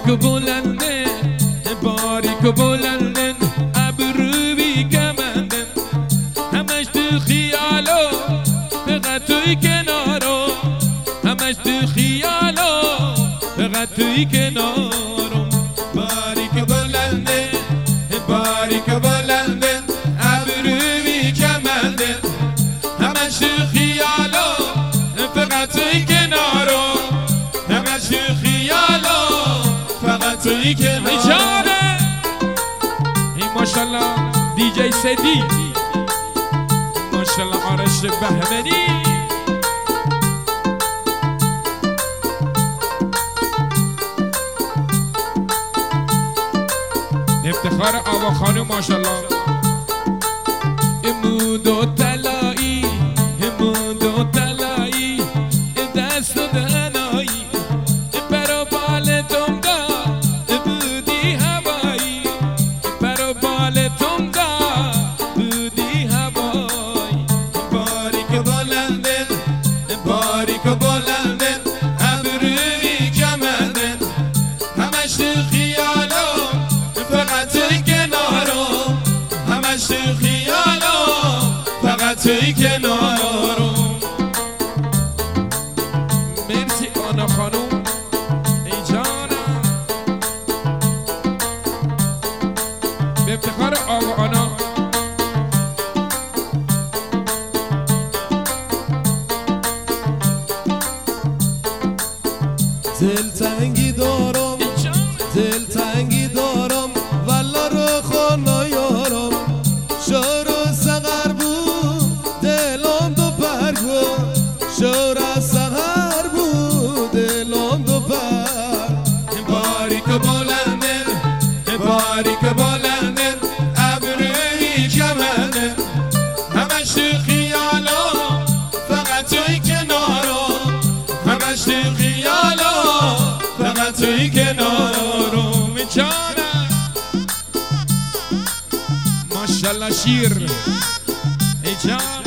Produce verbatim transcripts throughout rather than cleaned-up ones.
بلنده باریک بلنده ابروی کمنده همش تو خیالو فقط توی کنارو همش تو خیالو فقط توی کنارو باریک بلنده باریک بلنده ابروی کمنده همش تو خیالو فقط توی کنارو همش تو خیالو فقط توی کنارو این ماشالله دی جی سدی ماشالله آرش بهمنی افتخار آوا خانم ماشالله امود و طلایی امود و طلایی دست و دهنایی برا بالتون دا بودی هوایی برا بالتون دا بودی هوایی باریک بلنده باریک بلنده ابروی کمنده همش تو خیالو فقط توی کنارو همش تو خیالو فقط توی کنارو مرسی آنا خانوم ای جانم به افتخار آقا آنا دلتنگی دارم دلتنگی دارم والا رو خانه یارم شور و سغر بود دلم دو پر بود شور و سغر بود دلم دو پر باریک بلنده باریک بلنده ابروی کمنده همش تو خیالو فقط توی کنارو همش تو خیالو فقط توی کنارو میچانم ماشالله شیر ای جانم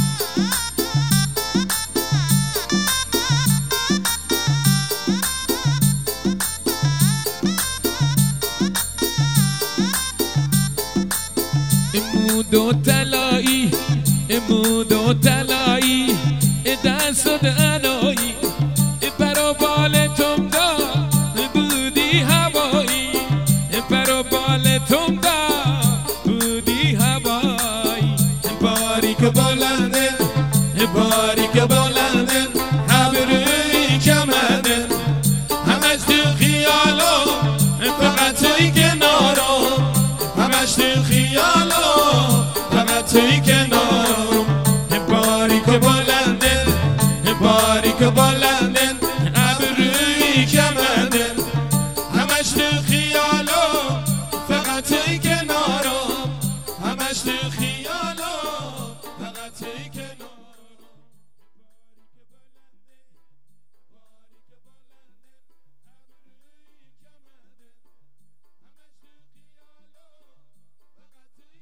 امود و طلایی امود و طلایی دست و دهنایی برا بالتون دا بودی هوایی برا بالتون دا بودی هوایی باریک بلنده باریک بلنده ابروی کمنده همش تو خیالو فقط توی کنارو همش تو خیالو فقط توی کنارو باریک بلنده باریک بلنده ابروی کمنده همش تو خیالو فقط توی کنارو همش تو خیالو